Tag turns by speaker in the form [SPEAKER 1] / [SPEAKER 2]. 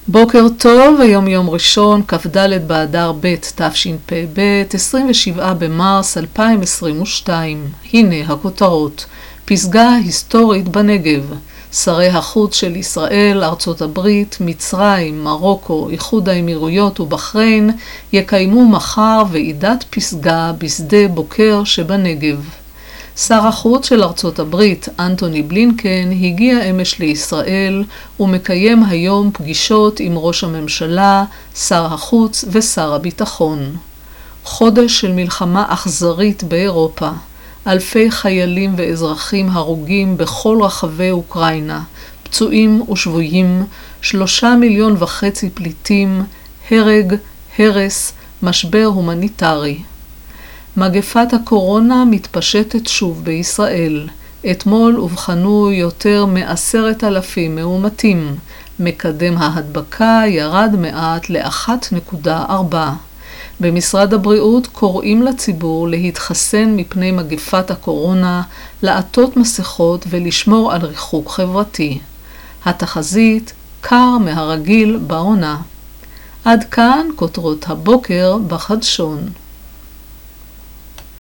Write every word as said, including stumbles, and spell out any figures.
[SPEAKER 1] בוקר טוב, היום יום ראשון, כ"ד באדר ב' תשפ"ב, עשרים ושבעה במרס אלפיים עשרים ושתיים. הנה הכותרות. פסגה היסטורית בנגב. שרי החוץ של ישראל, ארצות הברית, מצרים, מרוקו, איחוד האמירויות ובחריין יקיימו מחר ועידת פסגה בשדה בוקר שבנגב. שר החוץ של ארצות הברית, אנטוני בלינקן, הגיע אמש לישראל ומקיים היום פגישות עם ראש הממשלה, שר החוץ ושר הביטחון. חודש של מלחמה אכזרית באירופה. אלפי חיילים ואזרחים הרוגים בכל רחבי אוקראינה, פצועים ושבויים, שלושה מיליון וחצי פליטים, הרג, הרס, משבר הומניטרי. מגפת הקורונה מתפשטת שוב בישראל. אתמול אובחנו יותר מעשרת אלפים מאומתים. מקדם ההדבקה ירד מעט ל-אחת נקודה ארבע. במשרד הבריאות קוראים לציבור להתחסן מפני מגפת הקורונה, לעטות מסכות ולשמור על ריחוק חברתי. התחזית קר מהרגיל בעונה. עד כאן כותרות הבוקר בחדשון.